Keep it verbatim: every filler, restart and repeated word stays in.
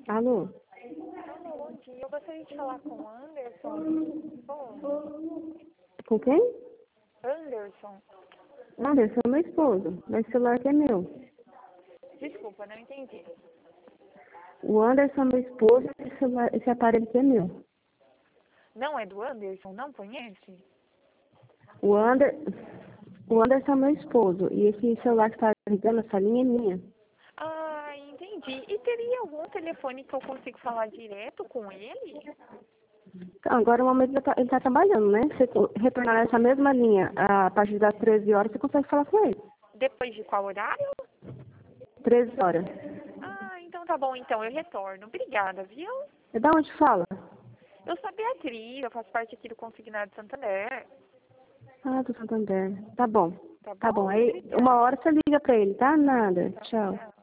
Alô? Alô, bom dia. Eu gostaria de falar com o Anderson. Bom, Com quem? Anderson. Anderson, é meu esposo. Mas o celular que é meu. Desculpa, não entendi. O Anderson é meu esposo, esse, celular, esse aparelho que é meu. Não é do Anderson? Não conhece? O, Ander, o Anderson é meu esposo. E esse celular que está ligando, essa linha é minha. Ah, entendi. E teria algum telefone que eu consigo falar direto com ele? Então, agora o momento ele está tá trabalhando, né? Se você retornar nessa mesma linha a partir das treze horas, você consegue falar com ele. Depois de qual horário? treze horas. Ah, então tá bom, então eu retorno. Obrigada, viu? E da onde fala? Eu sou a Beatriz, eu faço parte aqui do Consignado Santander. Ah, do Santander. Tá bom. Tá Tá bom. bom? Aí, Obrigada. uma hora você liga pra ele, tá? Nada. Tá, Tchau. tchau.